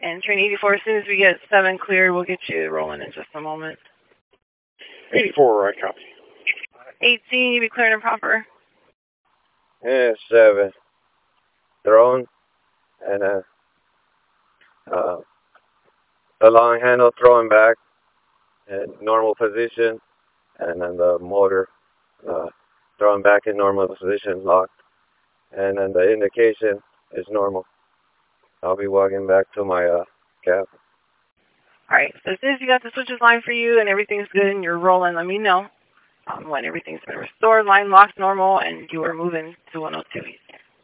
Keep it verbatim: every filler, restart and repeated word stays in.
And train eighty-four, as soon as we get seven cleared, we'll get you rolling in just a moment. eighty-four, right, copy. eighteen, you be cleared and proper. Yeah, seven. Throwing, and uh, uh, the long handle throwing back in normal position, and then the motor uh, throwing back in normal position, locked, and then the indication is normal. I'll be walking back to my uh, cab. Alright, so as soon as you got the switches line for you and everything's good and you're rolling, let me know um, when everything's been restored, line locked normal, and you are moving to one oh two East.